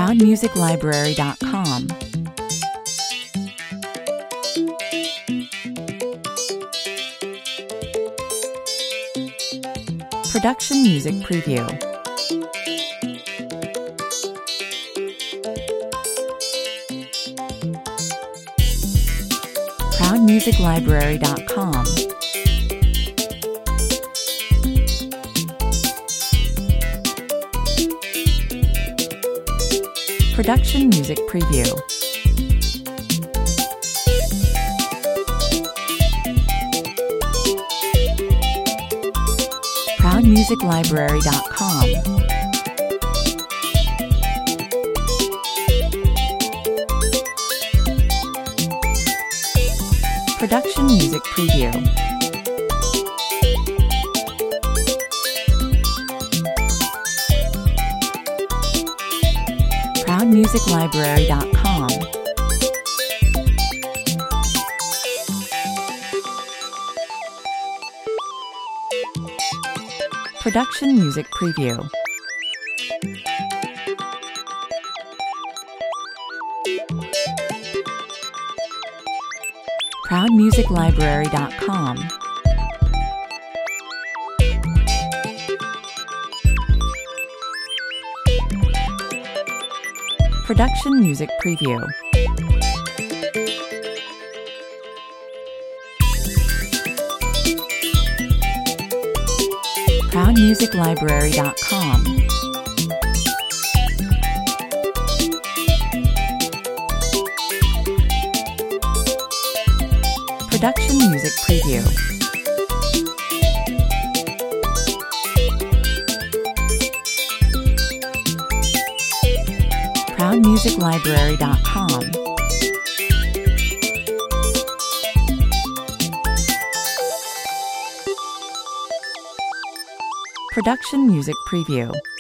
ProudMusicLibrary.com. Production Music Preview. ProudMusicLibrary.com. Production Music Preview. ProudMusicLibrary.com. Production Music Preview. ProudMusicLibrary.com. Production Music Preview. ProudMusicLibrary.com. Production Music Preview. ProudMusicLibrary.com. Production Music Preview. ProudMusicLibrary.com. Production Music Preview.